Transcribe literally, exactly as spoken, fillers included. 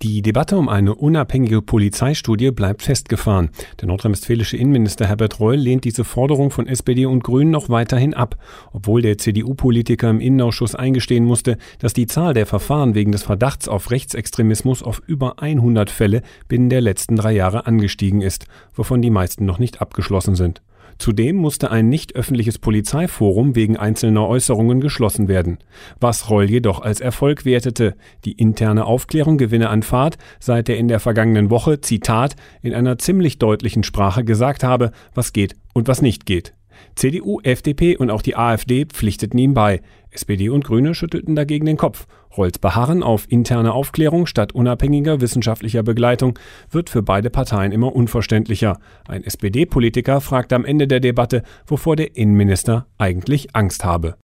Die Debatte um eine unabhängige Polizeistudie bleibt festgefahren. Der nordrhein-westfälische Innenminister Herbert Reul lehnt diese Forderung von S P D und Grünen noch weiterhin ab, obwohl der C D U-Politiker im Innenausschuss eingestehen musste, dass die Zahl der Verfahren wegen des Verdachts auf Rechtsextremismus auf über hundert Fälle binnen der letzten drei Jahre angestiegen ist, wovon die meisten noch nicht abgeschlossen sind. Zudem musste ein nicht öffentliches Polizeiforum wegen einzelner Äußerungen geschlossen werden. Was Reul jedoch als Erfolg wertete: Die interne Aufklärung gewinne an Fahrt, seit er in der vergangenen Woche, Zitat, in einer ziemlich deutlichen Sprache gesagt habe, was geht und was nicht geht. C D U, F D P und auch die AfD pflichteten ihm bei. S P D und Grüne schüttelten dagegen den Kopf. Reuls Beharren auf interne Aufklärung statt unabhängiger wissenschaftlicher Begleitung wird für beide Parteien immer unverständlicher. Ein S P D-Politiker fragt am Ende der Debatte, wovor der Innenminister eigentlich Angst habe.